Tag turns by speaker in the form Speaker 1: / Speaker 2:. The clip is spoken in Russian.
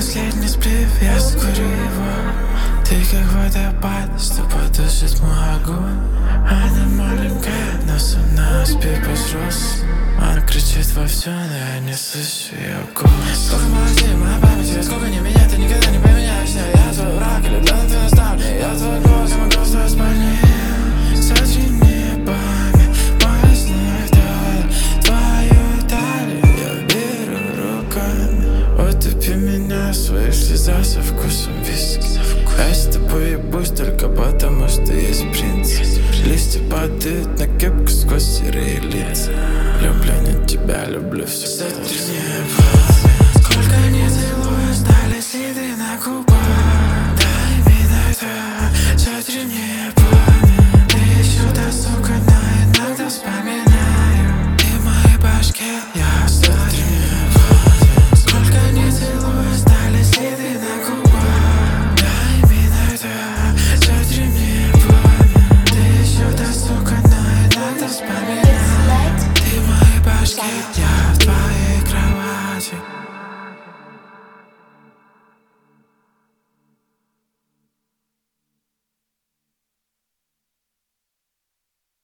Speaker 1: последний сплив, я скурю его. Ты как водопад, что потушит мой огонь. Она маленькая, но со мной успех возрос. Она кричит во все, но я не слышу ее голос. Сколько молодей, моя память, сколько не меня, ты никогда не поменяешься. Я твой враг, или для ты наставник. Я твой голос, я могу в твоей спальне. Сожги небами, мои сны вдаль. Твою талию я беру руками. Утопи меня в своих слезах со вкусом виски. Я с тобой ебусь только потому, что есть принцип. Листья падают на кепку сквозь серые лица. Люблю не тебя, люблю все. Сотри небо.